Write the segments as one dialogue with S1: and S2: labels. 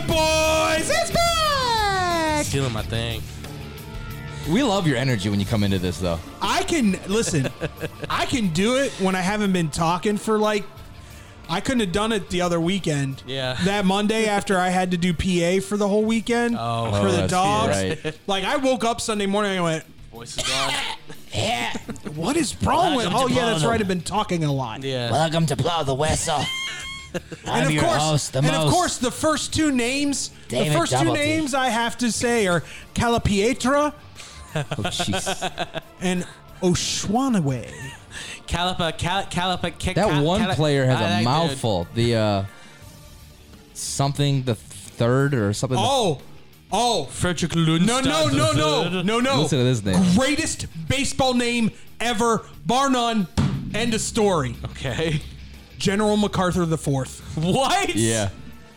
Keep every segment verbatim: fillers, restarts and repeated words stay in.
S1: boys, it's back.
S2: Stealing my thing.
S3: We love your energy when you come into this, though.
S1: I can listen. I can do it when I haven't been talking for like. I couldn't have done it the other weekend.
S2: Yeah.
S1: That Monday after I had to do P A for the whole weekend
S2: Oh.
S1: for
S3: Oh,
S1: the
S3: that's
S1: dogs.
S3: right.
S1: Like I woke up Sunday morning and I went,
S2: Voice is gone.
S1: yeah. What is wrong with?
S2: Welcome
S1: Oh
S2: to
S1: yeah, that's
S2: Bono.
S1: right. I've been talking a lot.
S2: Yeah.
S3: Welcome to Blow the Whistle. I'm
S1: And of
S3: your
S1: course,
S3: host, the
S1: and
S3: most.
S1: of course, the first two names,
S3: David
S1: the first two
S3: Double D.
S1: names I have to say are Calipietra
S3: Oh, jeez.
S1: and Oshwanaway.
S2: Calipa, cal, calipa, kick.
S3: That
S2: cal,
S3: one
S2: cali-
S3: player has
S2: I
S3: a
S2: like
S3: mouthful. The uh, something the third or something.
S1: Oh, oh,
S2: Frederick Lundstad.
S1: no, no, no, no, no, no.
S3: Listen to this name.
S1: Greatest baseball name ever, bar none. End of story.
S2: Okay.
S1: General MacArthur the Fourth.
S2: What?
S3: Yeah.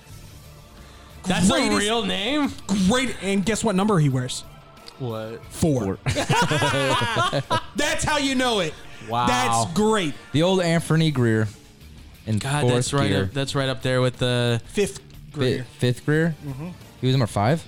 S2: That's
S1: Greatest-
S2: a real name?
S1: Great, and guess what number he wears?
S2: What?
S1: Four. That's how you know it.
S2: Wow.
S1: That's great.
S3: The old Anthony Greer. In
S2: God,
S3: fourth
S2: that's right.
S3: gear.
S2: Up, that's right up there with the.
S1: Fifth
S3: Fi-
S1: grader.
S3: fifth Greer. Mm-hmm. He was number five.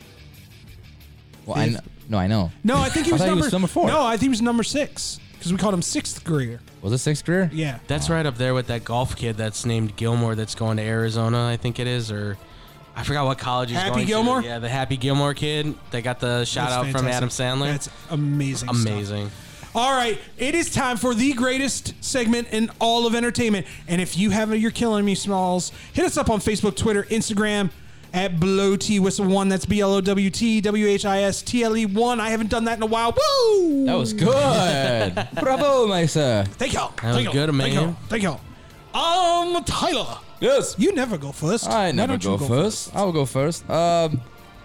S3: Well, I
S1: Fifth.
S3: kn- no, I know.
S1: No, I think he
S3: I
S1: was
S3: thought he
S1: number,
S3: was number four.
S1: No, I think he was number six because we called him sixth grader.
S3: Was it sixth Greer?
S1: Yeah.
S2: That's right up there with that golf kid that's named Gilmore that's going to Arizona, I think it is, or I forgot what college he's
S1: Happy
S2: going
S1: Gilmore?
S2: to. Yeah, the Happy Gilmore kid. They got the shout
S1: That's
S2: out from Adam
S1: fantastic.
S2: Sandler.
S1: That's amazing. stuff.
S2: amazing.
S1: All right, it is time for the greatest segment in all of entertainment. And if you have a You're Killing Me Smalls, hit us up on Facebook, Twitter, Instagram at Blow T Whistle one. That's B L O W T W H I S T L E one. I haven't done that in a while. Woo!
S3: That was good. Bravo, my sir.
S1: Thank y'all.
S2: was
S1: Thank y'all.
S2: good,
S1: Thank y'all.
S2: man.
S1: Thank y'all. Um, Tyler,
S3: Yes.
S1: you never go first.
S3: I
S1: Why
S3: never
S1: don't you
S3: go, first. I will go first. Um,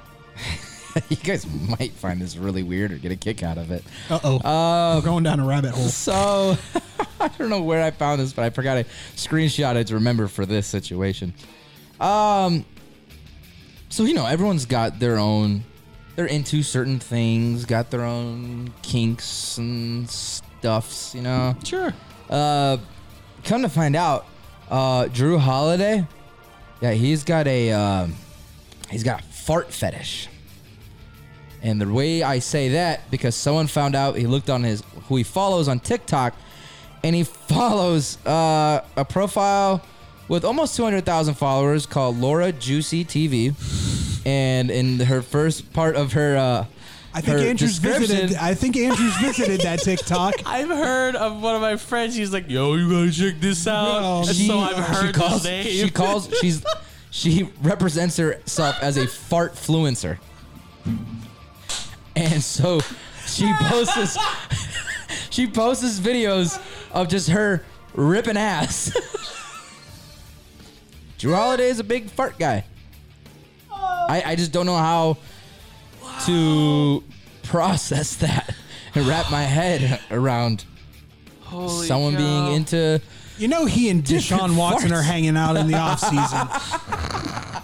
S3: you guys might find this really weird or get a kick out of it.
S1: Uh-oh.
S3: Uh,
S1: We're going down a rabbit hole.
S3: So, I don't know where I found this, but I forgot to screenshot it to remember for this situation. Um, so, you know, everyone's got their own, they're into certain things, got their own kinks and stuffs, you know?
S2: Sure.
S3: Uh, come to find out, uh, Drew Holiday, yeah, he's got a, um, he's got a fart fetish. And the way I say that, because someone found out, he looked on his, who he follows on TikTok, and he follows uh, a profile with almost two hundred thousand followers called Laura Juicy T V. And in her first part of her, uh,
S1: I think
S3: her
S1: Andrew's
S3: description-
S1: visited. I think Andrew's visited that TikTok.
S2: I've heard of one of my friends. He's like, "Yo, you gotta check this out."
S1: No.
S2: And
S1: She-
S2: so I've heard
S3: she calls,
S2: this name.
S3: she calls, she's, she represents herself as a fart fluencer. And so she posts this, she posts this videos of just her ripping ass. Drew Holiday is a big fart guy. I, I just don't know how to process that and wrap my head around
S2: Holy
S3: someone
S2: cow.
S3: being into.
S1: You know he and
S3: Different
S1: Deshaun Watson
S3: farts.
S1: are hanging out in the off season.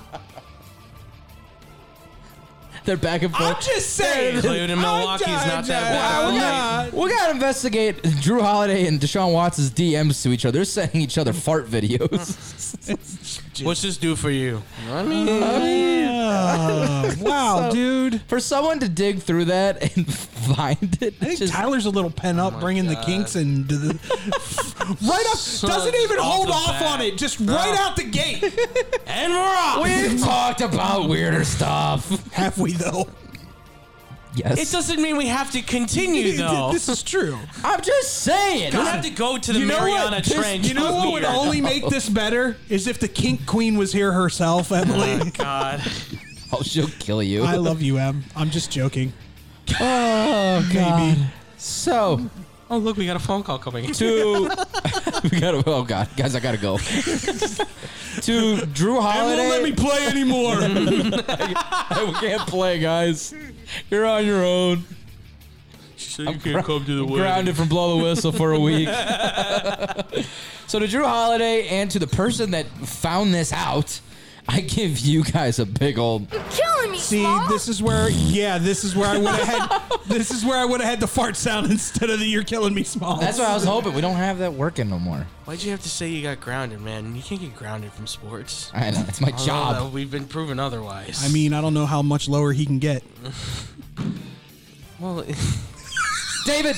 S3: They're back and forth.
S1: I'm just saying.
S2: Cleveland and Milwaukee's
S1: I'm
S2: not that
S1: just-
S2: far
S1: I'm
S2: away.
S1: not-
S3: We gotta investigate Drew Holiday and Deshaun Watson's D Ms to each other. They're sending each other fart videos.
S2: What's this do for you? I mean,
S1: Uh, wow,
S3: So-
S1: dude.
S3: For someone to dig through that and find it,
S1: I think
S3: just,
S1: Tyler's a little pent up, bringing the
S2: God.
S1: kinks and the, right up.
S2: Son
S1: Doesn't even
S2: of
S1: hold
S2: the
S1: off
S2: bat.
S1: on it. Just right out the gate.
S2: and we're off.
S3: we've talked about weirder stuff.
S1: Have we though?
S3: Yes,
S2: It doesn't mean we have to continue, though.
S1: This is true.
S3: I'm just saying.
S2: You don't have to go to the
S1: You know
S2: Mariana
S1: what? This-
S2: Trench.
S1: you know what would
S2: Weird.
S1: only make this better is if the kink queen was here herself, Emily.
S2: God.
S3: Oh, she'll kill you.
S1: I love you, Em. I'm just joking.
S3: Oh God. So
S2: Oh, look, we got a phone call coming in.
S3: to we gotta. Oh God, guys, I gotta go. To Drew
S1: Em
S3: Holiday.
S1: won't let me play anymore.
S3: I can't play, guys. You're on your own.
S2: So you can't come to the wedding.
S3: Grounded from Blow the Whistle for a week. So to Drew Holiday and to the person that found this out, I give you guys a big old
S4: You're killing me,
S1: See, this is where, yeah, this is where I would have had, this is where I would have had the fart sound instead of the "you're killing me" small.
S3: That's what I was hoping. We don't have that working no more.
S2: Why'd you have to say you got grounded, man? You can't get grounded from sports.
S3: I know, it's my
S2: Although
S3: job.
S2: that we've been proven otherwise.
S1: I mean, I don't know how much lower he can get.
S2: well,
S3: David!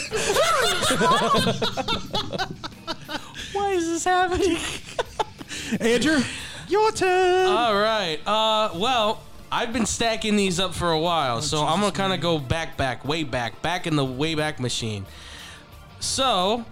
S2: why is this happening?
S1: Andrew, your turn.
S2: All right. Uh, well, I've been stacking these up for a while, so
S1: Jesus
S2: I'm gonna kind of go back, back, way back, back in the way back machine. So,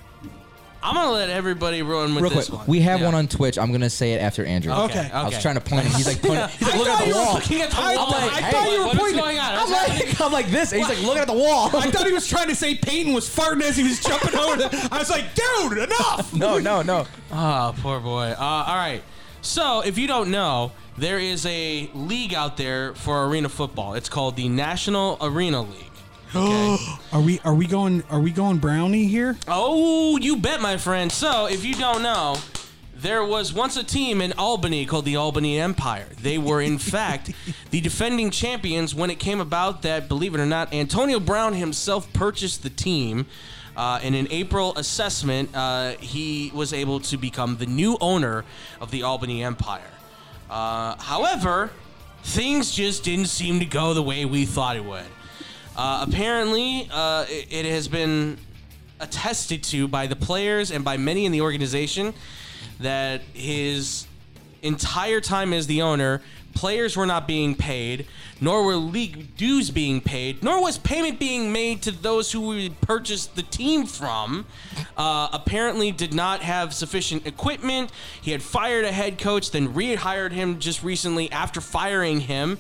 S2: I'm gonna let everybody run with
S3: Real
S2: this
S3: quick,
S2: one.
S3: we have
S2: Yeah.
S3: one on Twitch. I'm gonna say it after Andrew.
S1: Okay.
S3: I was
S2: okay.
S3: trying to point. He's like pointing. He's like
S1: I
S3: looking
S1: thought
S3: at the
S1: you were
S3: wall.
S2: Looking at the
S1: I
S2: wall.
S1: thought-
S2: Like,
S1: I
S2: hey,
S1: thought you
S2: what-
S1: were
S2: what is
S1: pointing-
S2: going on?
S3: I'm like, I'm like this. And he's like looking at the wall.
S1: I thought he was trying to say Peyton was farting as he was jumping over. The, I was like, dude, enough.
S3: No, no, no.
S2: Oh, poor boy. Uh, all right. So, if you don't know, there is a league out there for arena football. It's called the National Arena League. Okay.
S1: Are we are we going are we going brownie here?
S2: Oh, you bet, my friend. So, if you don't know, there was once a team in Albany called the Albany Empire. They were, in fact, the defending champions when it came about that, believe it or not, Antonio Brown himself purchased the team. Uh, in an April assessment, uh, he was able to become the new owner of the Albany Empire. Uh, however, things just didn't seem to go the way we thought it would. Uh, apparently, uh, it, it has been attested to by the players and by many in the organization that his entire time as the owner, players were not being paid, nor were league dues being paid, nor was payment being made to those who we purchased the team from. Uh, apparently did not have sufficient equipment. He had fired a head coach, then rehired him just recently after firing him.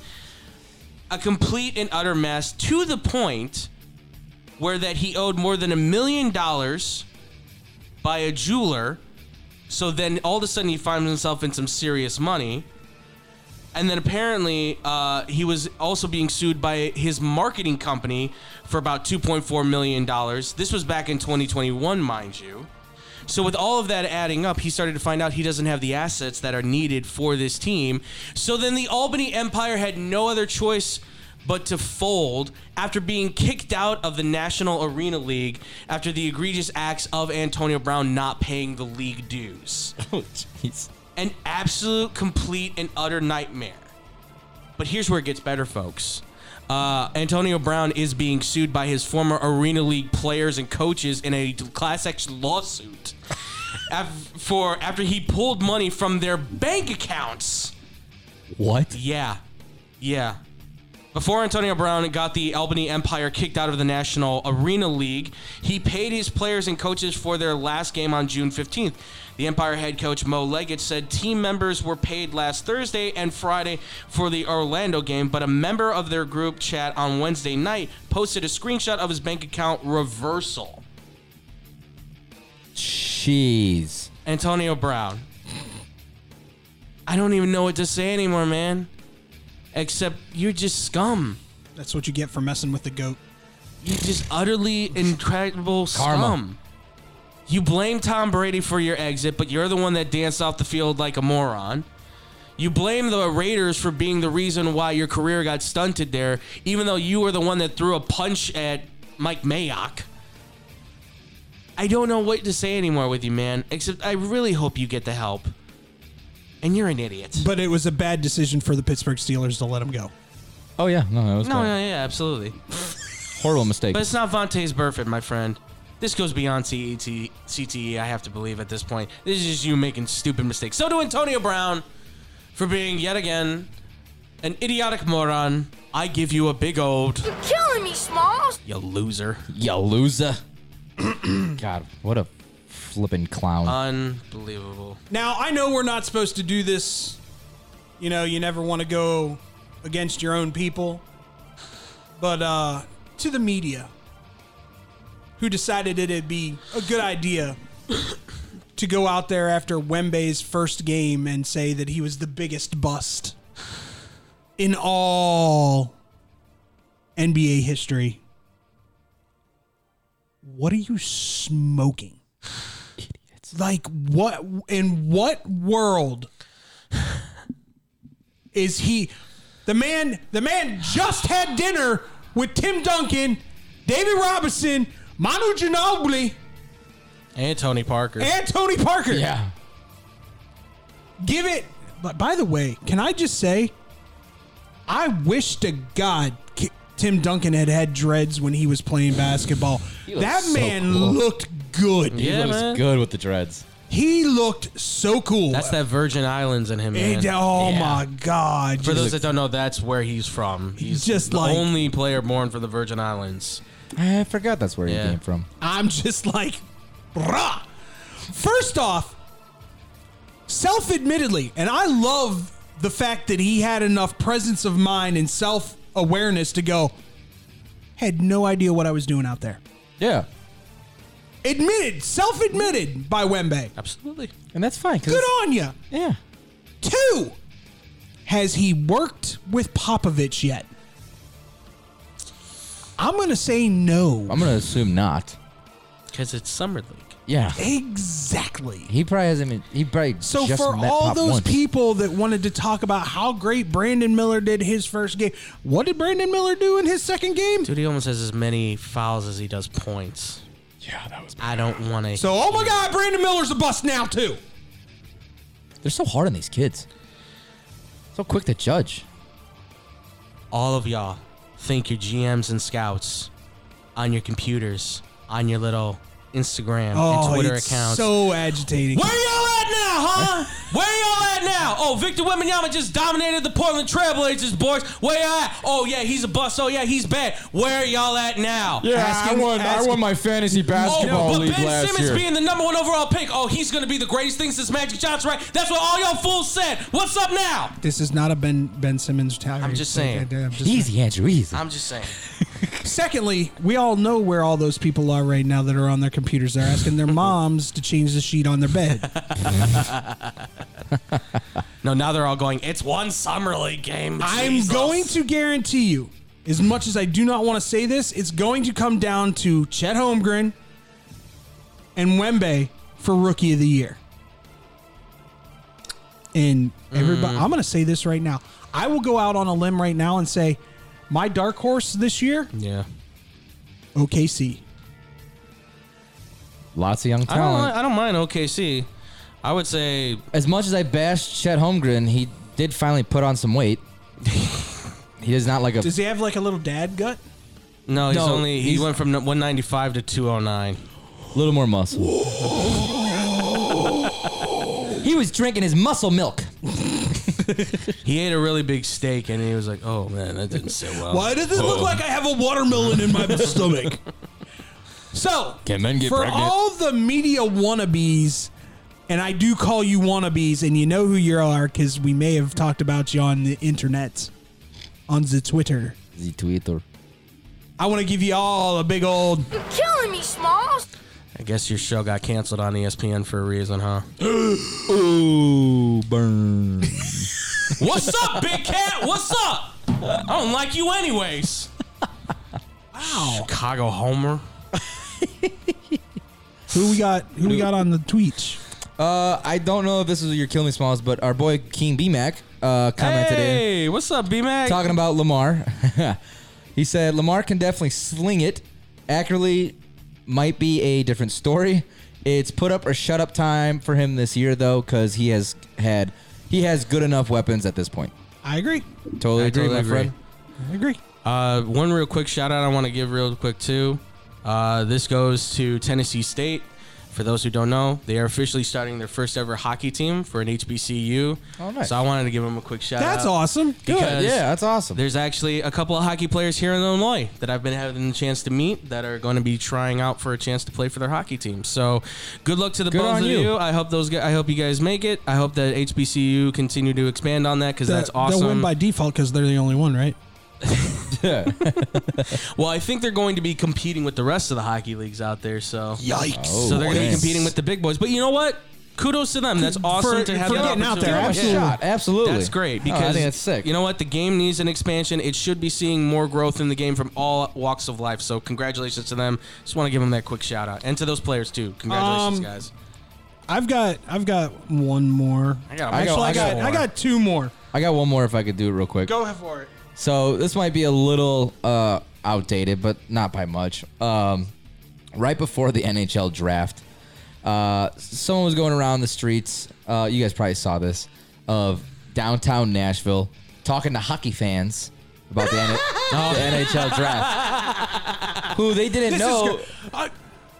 S2: A complete and utter mess, to the point where that he owed more than a million dollars by a jeweler. So then all of a sudden he finds himself in some serious money. And then apparently uh, he was also being sued by his marketing company for about two point four million dollars. This was back in twenty twenty-one, mind you. So with all of that adding up, he started to find out he doesn't have the assets that are needed for this team. So then the Albany Empire had no other choice but to fold after being kicked out of the National Arena League after the egregious acts of Antonio Brown not paying the league dues.
S3: Oh, jeez.
S2: An absolute, complete, and utter nightmare. But here's where it gets better, folks. Uh, Antonio Brown is being sued by his former Arena League players and coaches in a class action lawsuit af- for after he pulled money from their bank accounts.
S3: What?
S2: Yeah, yeah. Before Antonio Brown got the Albany Empire kicked out of the National Arena League, he paid his players and coaches for their last game on June fifteenth. The Empire head coach Mo Leggett said team members were paid last Thursday and Friday for the Orlando game, but a member of their group chat on Wednesday night posted a screenshot of his bank account reversal.
S3: Jeez.
S2: Antonio Brown. I don't even know what to say anymore, man. Except you're just scum.
S1: That's what you get for messing with the goat.
S2: You're just utterly incredible
S3: Karma.
S2: scum. You blame Tom Brady for your exit, but you're the one that danced off the field like a moron. You blame the Raiders for being the reason why your career got stunted there, even though you were the one that threw a punch at Mike Mayock. I don't know what to say anymore with you, man, except I really hope you get the help. And you're an idiot.
S1: But it was a bad decision for the Pittsburgh Steelers to let him go.
S3: Oh yeah, no, it was
S2: No,
S3: bad.
S2: no, yeah, absolutely.
S3: Horrible mistake.
S2: But it's not Vontaze Burfict, my friend. This goes beyond C T E, I have to believe at this point. This is just you making stupid mistakes. So to Antonio Brown for being, yet again, an idiotic moron. I give you a big old...
S4: You're killing me, Smalls!
S2: You loser.
S3: You loser. God, what a flippin' clown.
S2: Unbelievable.
S1: Now, I know we're not supposed to do this. You know, you never want to go against your own people. But uh, to the media, who decided it'd be a good idea to go out there after Wembe's first game and say that he was the biggest bust in all N B A history. What are you smoking? Idiots. Like, what, in what world is he... The man, the man just had dinner with Tim Duncan, David Robinson, Manu Ginobili,
S2: And Tony Parker.
S1: and Tony Parker.
S3: Yeah.
S1: Give it. But by the way, can I just say, I wish to God K- Tim Duncan had had dreads when he was playing basketball.
S3: looked
S1: That
S3: so
S1: man
S3: cool.
S1: looked good.
S3: He
S2: Yeah,
S3: looks
S2: man.
S3: good with the dreads.
S1: He looked so cool.
S2: That's that Virgin Islands in him, man.
S1: It- oh
S2: Yeah.
S1: my God!
S2: For
S1: Just-
S2: those that don't know, that's where he's from. He's
S1: Just
S2: the
S1: like-
S2: only player born for the Virgin Islands.
S3: I forgot that's where
S2: Yeah.
S3: he came from.
S1: I'm just like, rah. First off, self-admittedly, and I love the fact that he had enough presence of mind and self-awareness to go, had no idea what I was doing out there.
S3: Yeah.
S1: Admitted, self-admitted by Wembe.
S2: Absolutely.
S3: And that's fine. 'cause
S1: Good
S3: it's-
S1: on you.
S3: Yeah.
S1: Two, has he worked with Popovich yet? I'm going to say no.
S3: I'm going to assume not.
S2: Because it's Summer League.
S3: Yeah.
S1: Exactly.
S3: He probably hasn't even, he probably
S1: So
S3: just
S1: for
S3: met
S1: all
S3: Pop
S1: those
S3: once.
S1: people that wanted to talk about how great Brandon Miller did his first game, what did Brandon Miller do in his second game?
S2: Dude, he almost has as many fouls as he does points.
S3: Yeah, that was
S2: I don't want to.
S1: So, oh my God, Brandon Miller's a bust now too.
S3: They're so hard on these kids. So quick to judge.
S2: all of y'all think your G Ms and scouts on your computers, on your little Instagram
S1: Oh,
S2: and Twitter
S1: it's
S2: accounts.
S1: so agitating.
S2: Where y'all at now, huh? Where y'all at now? Oh, Victor Wembanyama just dominated the Portland Trailblazers, boys. Where y'all at? Oh, yeah, he's a bust. Oh, yeah, he's bad. Where y'all at now?
S3: Yeah,
S1: Asking-
S3: I won.
S1: asking-
S3: I won my fantasy basketball
S2: Oh, but
S3: league
S2: Ben
S3: last
S2: Simmons
S3: year.
S2: being the number one overall pick, oh, he's going to be the greatest thing since Magic Johnson, right? That's what all y'all fools said. What's up now?
S1: This is not a Ben Ben Simmons tirade.
S2: I'm just saying.
S1: I'm just
S3: Easy, Andrew. Easy.
S2: I'm just saying.
S1: Secondly, we all know where all those people are right now that are on their computers. They're asking their moms to change the sheet on their bed.
S2: No, now they're all going, it's one Summer League game.
S1: I'm
S2: Jesus.
S1: going to guarantee you, as much as I do not want to say this, it's going to come down to Chet Holmgren and Wembe for Rookie of the Year. And everybody, I'm going to say this right now. I will go out on a limb right now and say my dark horse this year,
S2: Yeah.
S1: O K C.
S3: Lots of young
S2: I don't,
S3: talent.
S2: I don't mind O K C. I would say
S3: As much as I bashed Chet Holmgren, he did finally put on some weight. He is not like a.
S1: Does he have like a little dad gut?
S2: no. He's
S3: No,
S2: only he
S3: he's-
S2: went from one ninety-five to two oh nine.
S3: little more muscle. He was drinking his muscle milk.
S2: He ate a really big steak and he was like, "Oh man, that didn't sit well."
S1: Why does it look like I have a watermelon in my stomach? So,
S3: Can men get
S1: for
S3: pregnant?
S1: all the media wannabes, and I do call you wannabes, and you know who you are because we may have talked about you on the internet, on the Twitter.
S3: The Twitter.
S1: I want to give you all a big old.
S4: Killing me, Smalls.
S2: I guess your show got canceled on E S P N for a reason, huh?
S3: Ooh, burn.
S2: What's up, Big Cat? What's up? I don't like you anyways.
S1: Wow.
S2: Chicago Homer.
S1: Who we got? Who we got on the tweets?
S3: Uh, I don't know if this is your Kill Me Smalls, but our boy King B-Mac uh, commented in
S2: Hey, what's up, B-Mac?
S3: talking about Lamar. He said Lamar can definitely sling it. Accurately might be a different story. It's put up or shut up time for him this year though, because he has had he has good enough weapons at this point.
S1: I agree.
S3: Totally
S2: I
S3: agree,
S2: totally
S3: my
S2: agree.
S3: friend.
S1: I agree.
S2: Uh, one real quick shout out I want to give real quick too. Uh, this goes to Tennessee State. For those who don't know, they are officially starting their first ever hockey team for an H B C U.
S3: Oh, nice.
S2: So I wanted to give them a quick shout
S1: That's
S2: out.
S1: awesome.
S3: Good.
S2: Because
S3: Yeah, that's awesome.
S2: There's actually a couple of hockey players here in Illinois that I've been having the chance to meet that are going to be trying out for a chance to play for their hockey team. So, good luck to the
S3: Good
S2: both
S3: on
S2: of
S3: you.
S2: you. I hope those. gu- I hope you guys make it. I hope that H B C U continue to expand on that because that's
S1: They'll-
S2: awesome.
S1: They'll win by default because they're the only one, right?
S2: well, I think they're going to be competing with the rest of the hockey leagues out there. So,
S1: Yikes.
S3: Oh,
S2: so they're going to be
S3: nice.
S2: competing with the big boys. But you know what? Kudos to them. That's awesome
S1: For-
S2: to have
S1: for
S2: that
S1: getting out there,
S2: opportunity.
S1: absolutely.
S3: Shot. Absolutely.
S2: That's great
S3: Oh,
S2: because
S3: I think that's sick.
S2: You know what? The game needs an expansion. It should be seeing more growth in the game from all walks of life. So congratulations to them. Just want to give them that quick shout out, and to those players too. Congratulations,
S1: Um,
S2: guys.
S1: I've got I've got one more.
S2: I got.
S3: I
S1: Actually,
S3: got-
S1: I
S3: I
S1: got
S3: got
S1: I got two more.
S3: I I got one more if I could do it real quick.
S1: Go ahead for it.
S3: So this might be a little uh, outdated, but not by much. Um, right before the N H L draft, uh, someone was going around the streets. Uh, you guys probably saw this of downtown Nashville talking to hockey fans about the, N- the N H L draft, who they didn't
S1: This
S3: know.
S1: is good. Uh,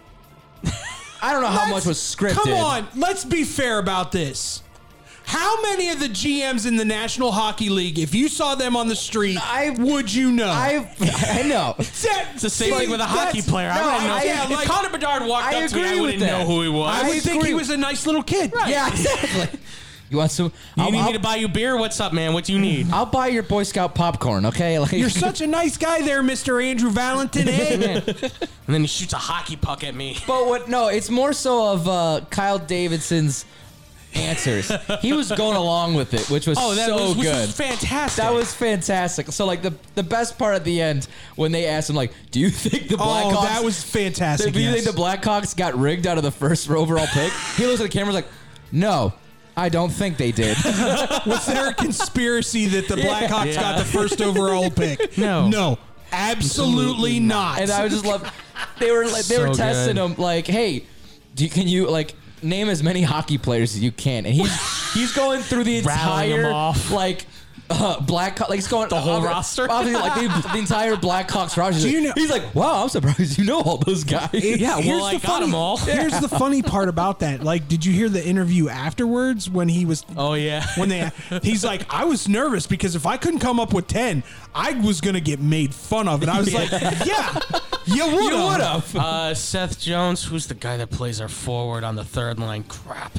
S3: I don't know how
S1: let's-
S3: much was scripted.
S1: Come on, let's be fair about this. How many of the G Ms in the National Hockey League, if you saw them on the street,
S3: I-
S1: would you know?
S3: I I know.
S2: It's the same thing with a hockey
S1: that's-
S2: player. I
S3: no,
S2: wouldn't know.
S3: I- yeah,
S2: if
S1: like-
S2: Connor Bedard walked
S3: I
S2: up to me,
S3: agree
S2: I
S3: with
S2: wouldn't
S3: that.
S2: know who he was.
S1: I would think he
S3: agree.
S1: was a nice little kid.
S3: Yeah, exactly. You want some?
S2: You
S3: I'll,
S2: need
S3: I'll,
S2: me to buy you beer? What's up, man? What do you need?
S3: I'll buy your Boy Scout popcorn. Okay, like
S1: You're such a nice guy there, Mister Andrew Valentin. Eh?
S2: And then he shoots a hockey puck at me.
S3: But what? No, it's more so of uh, Kyle Davidson's answers. He was going along with it, which was
S2: Oh, that
S3: so
S2: was, which
S3: good.
S2: was fantastic.
S3: That was fantastic. So, like the the best part at the end when they asked him, like, "Do you think the Blackhawks?"
S1: Oh, that was fantastic.
S3: Do you
S1: yes.
S3: think the Blackhawks got rigged out of the first overall pick? He looks at the camera, and was like, "No, I don't think they did."
S1: Was there a conspiracy that the Blackhawks
S2: Yeah.
S1: got the first overall pick?
S2: No.
S1: No. Absolutely not.
S3: And I was just love. They were like, they
S2: So
S3: were testing
S2: good.
S3: him, like, "Hey, do you, can you like?" Name as many hockey players as you can, and he's he's going through the
S2: Rattling them
S3: entire
S2: off.
S3: like uh, Black like he's going
S2: The whole
S3: obvi-
S2: roster?
S3: obviously like the, the entire Blackhawks roster. He's,
S1: Do you
S3: like,
S1: know-
S3: he's like, wow, I'm surprised you know all those guys.
S2: Yeah, well,
S1: Here's
S2: I
S1: the
S2: got
S1: funny-
S2: them all.
S1: Here's the funny part about that. Like, did you hear the interview afterwards when he was?
S2: Oh, yeah.
S1: When they, he's like, I was nervous because if I couldn't come up with ten, I was gonna get made fun of. And I was like, yeah, you would
S3: you would have.
S2: Uh, Seth Jones, who's the guy that plays our forward on the third line? Crap.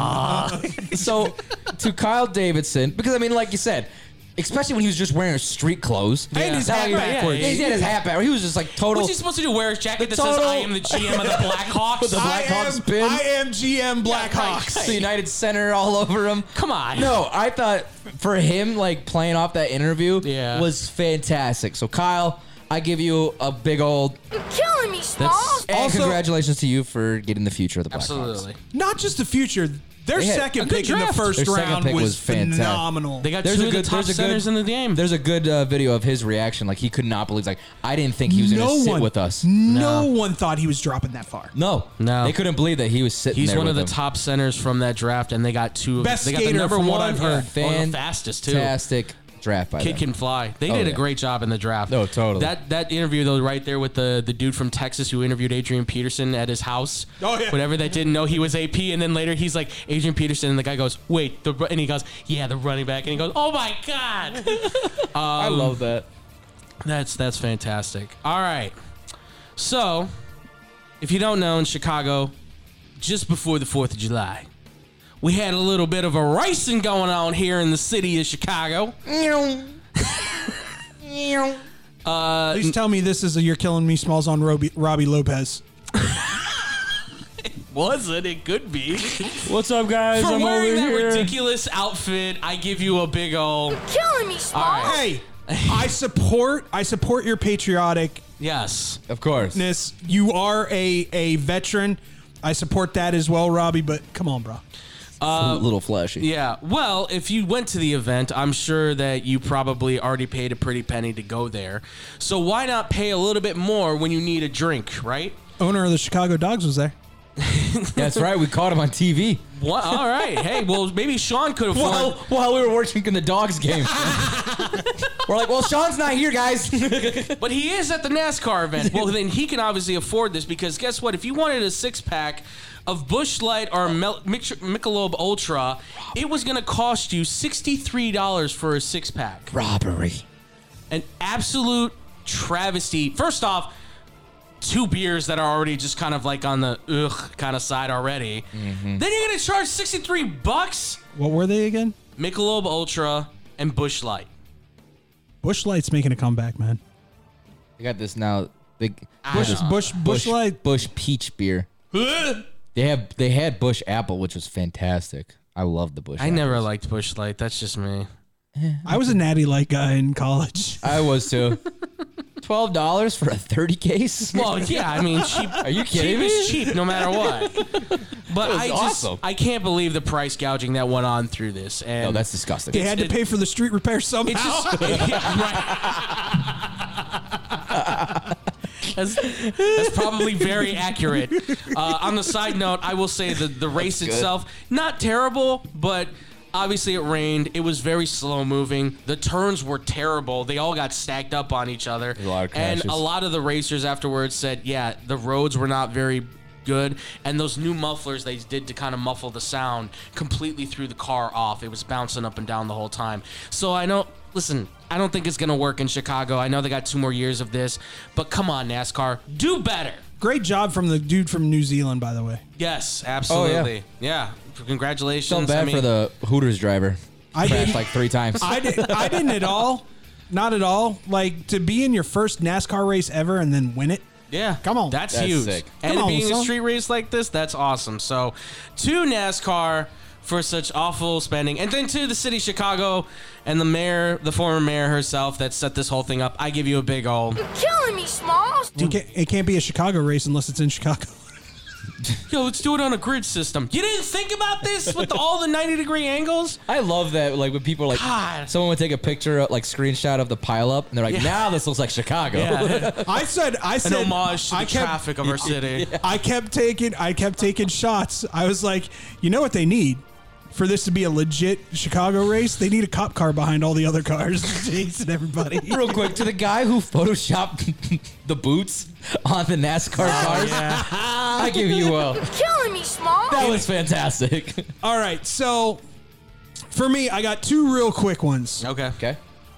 S2: Ah,
S3: So to Kyle Davidson, because I mean, like you said, especially when he was just wearing street clothes
S1: And his
S3: That
S1: hat
S3: was-
S1: backwards.
S3: Yeah, he had his hat back. He was just like total.
S2: what's he supposed to do? Wear his jacket
S3: The
S2: that says
S3: total-
S2: "I am the G M of the Blackhawks"?
S3: With the
S1: I
S3: Blackhawks
S1: am,
S3: pin.
S1: I am G M Blackhawks.
S2: right.
S3: the United Center all over him.
S2: Come on.
S3: No, I thought for him, like playing off that interview
S2: Yeah.
S3: was fantastic. So, Kyle, I give you a big old
S4: You're killing me, Smalls.
S3: and
S1: Also-
S3: congratulations to you for getting the future of the Blackhawks.
S2: Absolutely.
S1: Not just the future. Their
S3: They had a
S1: second
S2: good
S1: pick in the
S2: draft.
S1: first
S3: Their second
S1: round
S3: pick
S1: was,
S3: was fantastic.
S1: phenomenal.
S2: They got
S3: There's
S2: two
S3: a
S2: of the
S3: good-
S2: top
S3: there's a good-
S2: centers in the game.
S3: There's a good uh, video of his reaction. Like he could not believe. Like I didn't think he was going
S1: no
S3: to sit
S1: one
S3: with us.
S1: No one thought he was dropping that far.
S3: No,
S2: No.
S3: they couldn't believe that he was sitting
S2: He's
S3: there
S2: one of
S3: with
S2: the
S3: them.
S2: top centers from that draft, and they got two. Of,
S1: Best
S2: they got the
S1: skater
S2: number
S1: from what
S2: one,
S1: I've heard.
S2: yeah, one of the fastest too.
S3: Fantastic draft by
S2: Kid
S3: them.
S2: can fly. They
S3: Oh,
S2: did a
S3: yeah.
S2: great job in the draft.
S3: No, totally.
S2: That that interview though, right there with the the dude from Texas who interviewed Adrian Peterson at his house.
S1: Oh, yeah.
S2: Whatever that didn't know he was A P, and then later he's like Adrian Peterson, and the guy goes, "Wait," the, and he goes, "Yeah, the running back," and he goes, "Oh my god."
S3: I love that.
S2: That's that's fantastic. All right. So, if you don't know, in Chicago, just before the fourth of July, we had a little bit of a racing going on here in the city of Chicago. Uh,
S1: Please tell me this is a You're Killing Me Smalls on Robbie, Robbie Lopez.
S2: was it? It could be.
S3: What's up, guys?
S2: For
S3: I'm
S2: wearing
S3: over
S2: that
S3: here.
S2: ridiculous outfit, I give you a big ol'
S4: Killing me, Smalls.
S2: All right.
S1: Hey, I support I support your patrioticness.
S2: yes.
S3: Of course.
S1: You are a, a veteran. I support that as well, Robbie, but come on, bro.
S3: a little flashy.
S2: Yeah. Well, if you went to the event, I'm sure that you probably already paid a pretty penny to go there. So why not pay a little bit more when you need a drink, right?
S1: Owner of the Chicago Dogs was there.
S3: That's right. We caught him on T V
S2: What? All right. Hey, well, maybe Sean could afford.
S3: while while we were watching the Dogs game. We're like, well, Sean's not here, guys.
S2: But he is at the NASCAR event. Well, then he can obviously afford this because guess what? If you wanted a six pack of Busch Light or Mel- Mich- Michelob Ultra, it was going to cost you sixty-three dollars for a six pack.
S3: Robbery.
S2: An absolute travesty. First off, two beers that are already just kind of like on the ugh kind of side already. Then you're going to charge sixty-three bucks?
S1: What were they again?
S2: Michelob Ultra and Busch Light.
S1: Bush Light's making a comeback, man.
S3: I got this now. Big
S1: Bush
S2: know.
S1: Bush Bush Light.
S3: Bush Peach beer. They have they had Bush Apple, which was fantastic. I love the Bush.
S2: I
S3: apples.
S2: never liked Busch Light. That's just me.
S1: I was a Natty Light guy in college.
S3: I was too. twelve dollars for a thirty case?
S2: Well, yeah, I mean, cheap.
S3: Are you
S2: cheap
S3: kidding me?
S2: is cheap, no matter what. But I just,
S3: awesome.
S2: I can't believe the price gouging that went on through this. And
S3: No, that's disgusting.
S1: They had to
S2: it-
S1: pay for the street repair somehow.
S2: It's just yeah, right. That's, that's probably very accurate. Uh, on the side note, I will say the the race itself not terrible, but obviously it rained. It was very slow moving. The turns were terrible. They all got stacked up on each other,
S3: a lot of
S2: and
S3: crashes.
S2: a lot of the racers afterwards said, "Yeah, the roads were not very." Good, and those new mufflers they did to kind of muffle the sound completely threw the car off. It was bouncing up and down the whole time. So I know, listen, I don't think it's gonna work in Chicago. I know they got two more years of this, but come on, NASCAR, do better.
S1: Great job from the dude from New Zealand, by the way.
S2: Yes, absolutely.
S3: Oh,
S2: yeah. Congratulations.
S3: Felt bad
S2: I mean,
S3: for the Hooters driver.
S1: I
S3: Crashed
S1: did.
S3: like three times.
S1: I did. I didn't at all. Not at all. Like to be in your first NASCAR race ever and then win it.
S2: Yeah,
S1: Come on.
S2: that's,
S3: That's
S2: huge.
S3: sick.
S2: And
S1: Come on,
S2: being a
S1: son.
S2: street race like this, that's awesome. So, to NASCAR for such awful spending, and then to the city of Chicago and the mayor, the former mayor herself, that set this whole thing up. I give you a big old.
S4: You're killing me, Smalls.
S1: You can't, it can't be a Chicago race unless it's in Chicago.
S2: Yo, let's do it on a grid system. You didn't think about this with all the ninety degree angles?
S3: I love that, like, when people are like,
S2: God.
S3: someone would take a picture, like, screenshot of the pileup, and they're like,
S2: Yeah.
S3: now this looks like Chicago.
S2: Yeah.
S1: I said. I
S2: An
S1: said.
S2: homage to the
S1: I kept,
S2: traffic of our city.
S1: I kept taking. I kept taking shots. I was like, you know what they need for this to be a legit Chicago race? They need a cop car behind all the other cars chasing everybody.
S3: Real quick, to the guy who photoshopped the boots on the NASCAR cars,
S2: Yeah.
S3: I give you a.
S4: You're killing me, Smalls.
S3: That was fantastic.
S1: All right, so for me, I got two real quick ones.
S2: Okay.
S3: Okay.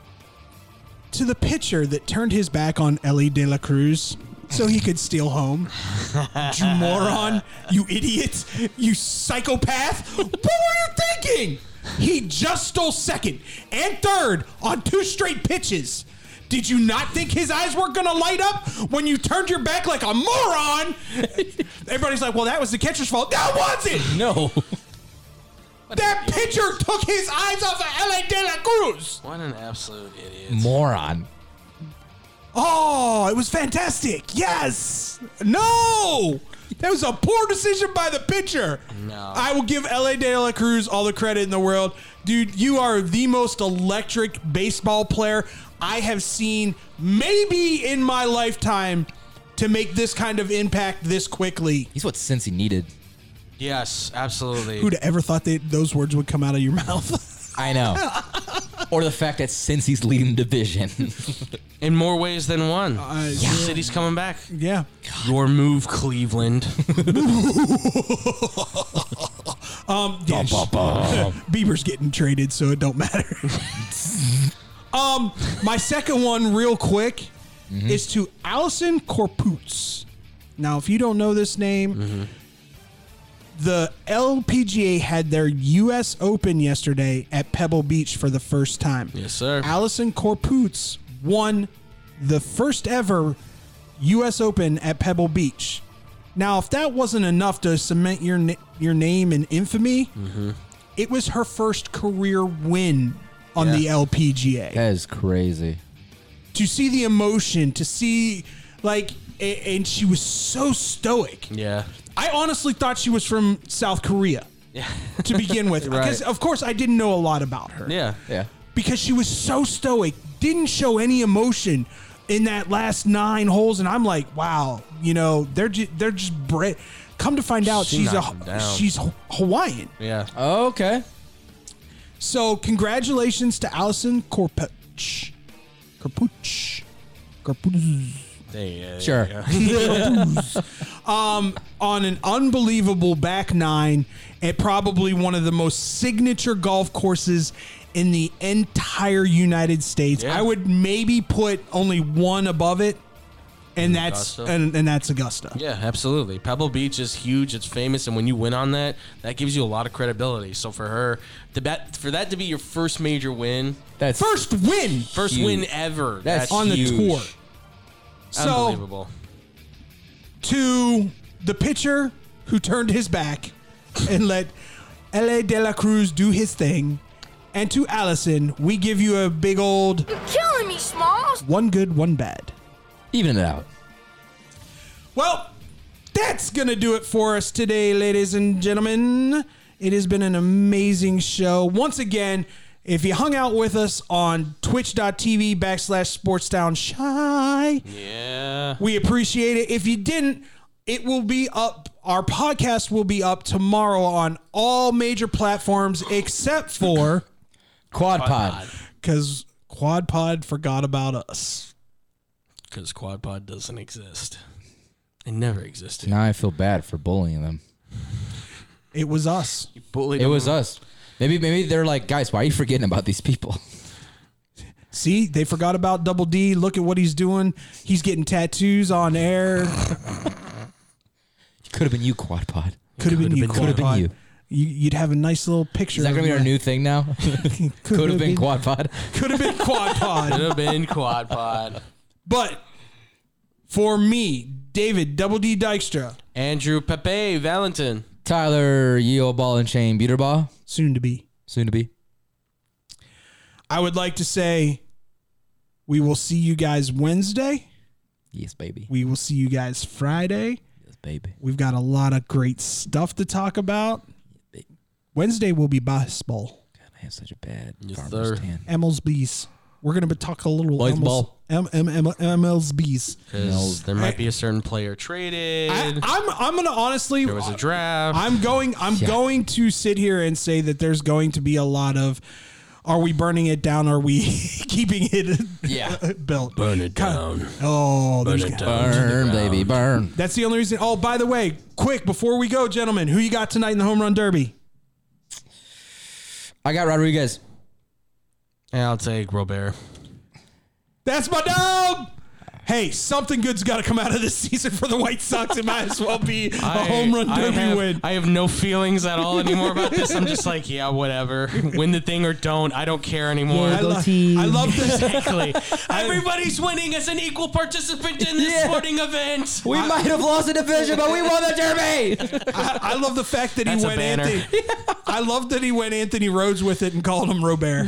S1: To the pitcher that turned his back on Ellie De La Cruz so he could steal home. You moron, you idiot, you psychopath. What were you thinking? He just stole second and third on two straight pitches. Did you not think his eyes weren't going to light up when you turned your back like a moron? Everybody's like, well, that was the catcher's fault. That wasn't.
S3: No.
S1: That pitcher took his eyes off of Ellie De La Cruz.
S2: What an absolute idiot.
S3: Moron.
S1: Oh, it was fantastic. Yes. No. That was a poor decision by the pitcher.
S2: No.
S1: I will give L A De La Cruz all the credit in the world. Dude, you are the most electric baseball player I have seen maybe in my lifetime to make this kind of impact this quickly.
S3: He's what Cincy needed.
S2: Yes, absolutely.
S1: Who'd ever thought that those words would come out of your mouth?
S3: I know. Or the fact that Cincy's leading the division.
S2: In more ways than one.
S1: Uh,
S2: The city's coming back.
S1: yeah.
S2: Your move, Cleveland.
S1: Um, yeah, Bieber's getting traded, so it don't matter. um, my second one, real quick,
S3: Mm-hmm.
S1: is to Allison Corpuz. Now, if you don't know this name,
S3: Mm-hmm.
S1: the L P G A had their U S Open yesterday at Pebble Beach for the first time.
S2: Yes, sir.
S1: Allison Corpuz won the first ever U S Open at Pebble Beach. Now, if that wasn't enough to cement your na- your name in infamy, it was her first career win on
S2: Yeah.
S1: the L P G A.
S3: That is crazy.
S1: To see the emotion, to see like, a- and she was so stoic.
S2: Yeah.
S1: I honestly thought she was from South Korea
S2: Yeah.
S1: to begin with, because of course I didn't know a lot about her.
S2: Yeah.
S3: Yeah.
S1: Because she was so stoic, didn't show any emotion in that last nine holes, and I'm like, wow, you know, they're ju- they're just bra- come to find out
S2: She
S1: she's a
S2: knocked him down.
S1: she's H- Hawaiian.
S2: Yeah.
S3: Okay.
S1: So congratulations to Allison Corpuz. Corpuz. Corpuz.
S2: Yeah.
S3: Sure.
S1: Um, on an unbelievable back nine at probably one of the most signature golf courses in the entire United States.
S2: Yeah.
S1: I would maybe put only one above it, and that's
S2: Augusta?
S1: and, and that's Augusta.
S2: Yeah, absolutely. Pebble Beach is huge. It's famous, and when you win on that, that gives you a lot of credibility. So for her, to bet for that to be your first major win,
S3: That's
S1: First win
S2: first
S3: Huge.
S2: win ever,
S3: That's
S2: that's,
S1: on the
S3: huge.
S1: tour. So
S2: unbelievable.
S1: to the pitcher who turned his back and let L A De La Cruz do his thing, and to Allison, we give you a big old
S4: You're killing me, Smalls.
S1: one good, one bad.
S3: Even it out.
S1: Well, that's going to do it for us today, ladies and gentlemen. It has been an amazing show. Once again, if you hung out with us on twitch.tv backslash sportsdownshy,
S2: Yeah.
S1: we appreciate it. If you didn't, it will be up. Our podcast will be up tomorrow on all major platforms except for
S3: Quad Pod.
S1: because QuadPod forgot about us.
S2: Because QuadPod doesn't exist. It never existed.
S3: Now I feel bad for bullying them.
S1: It was us.
S2: You bullied
S3: It
S2: them.
S3: was us. Maybe maybe they're like, guys, why are you forgetting about these people?
S1: See, they forgot about Double D. Look at what he's doing. He's getting tattoos on air.
S3: Could have been you, Quad Pod.
S1: Could have been you.
S3: Could have been
S1: QuadPod.
S3: you.
S1: You- You'd have a nice little picture.
S3: Is that
S1: of
S3: gonna be our
S1: my-
S3: new thing now? Could have been Quad Pod.
S1: Could have been Quad
S2: Could
S1: Pod.
S2: have been QuadPod.
S1: But for me, David Double D Dykstra,
S2: Andrew Pepe Valentin.
S3: Tyler Yeo Ball and Chain Beaterball.
S1: soon to be,
S3: Soon to be.
S1: I would like to say we will see you guys Wednesday.
S3: Yes, baby.
S1: We will see you guys Friday.
S3: Yes, baby.
S1: We've got a lot of great stuff to talk about. Wednesday will be baseball.
S3: God, I have such a bad
S2: Yes,
S3: farmer's
S2: sir.
S3: tan.
S1: Emil's Bees. We're going to talk a little
S3: Baseball.
S1: M M M Emil's Bees.
S2: Because there might be a certain player traded.
S1: I, I'm I'm going to honestly.
S2: there was a draft.
S1: I'm going. I'm
S3: Yeah.
S1: going to sit here and say that there's going to be a lot of. Are we burning it down? Are we keeping it
S3: Yeah.
S1: built?
S2: Burn it down.
S1: Oh,
S2: Burn
S1: there's
S2: it down.
S3: Burn, baby, burn.
S1: that's the only reason. Oh, by the way, quick before we go, gentlemen, who you got tonight in the home run derby?
S3: I got Rodriguez.
S2: And I'll take Robert.
S1: That's my dog. Hey, something good's got to come out of this season for the White Sox. It might as well be a home run
S2: I
S1: derby
S2: have,
S1: win.
S2: I have no feelings at all anymore about this. I'm just like, yeah, whatever. Win the thing or don't. I don't care anymore.
S1: I, lo- I love this.
S2: Exactly. Everybody's winning as an equal participant in this
S3: Yeah.
S2: sporting event.
S3: We might have lost the division, but we won the derby.
S1: I, I love the fact that he
S2: That's a
S1: went
S2: banner.
S1: Anthony. I love that he went Anthony Rhodes with it and called him Robert.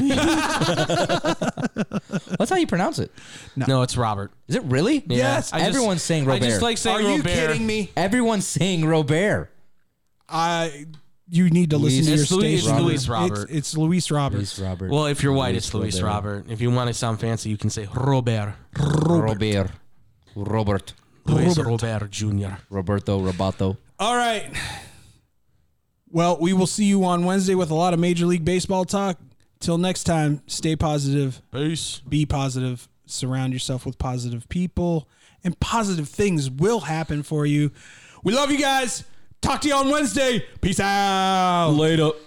S3: That's how you pronounce it.
S2: No, it's Robert.
S3: Is it really?
S1: Yes.
S2: I just-
S3: Everyone's saying
S2: I
S3: Robert.
S2: just like saying
S1: Are you
S2: Robert.
S1: kidding me?
S3: Everyone's saying Robert.
S1: I. You need to listen
S3: Luis-
S1: to your
S2: It's Luis-
S1: station.
S2: Luis Robert.
S1: It's, it's Luis Robert.
S3: Luis Robert.
S2: Well, if you're white,
S3: Luis
S2: it's Luis
S3: Robert.
S2: Robert. If you want to sound fancy, you can say Robert.
S3: Robert. Robert.
S2: Luis Robert Junior
S3: Roberto Robato.
S1: All right. Well, we will see you on Wednesday with a lot of Major League Baseball talk. Till next time, stay positive,
S2: Peace.
S1: be positive, surround yourself with positive people, and positive things will happen for you. We love you guys. Talk to you on Wednesday. Peace out.
S3: Later.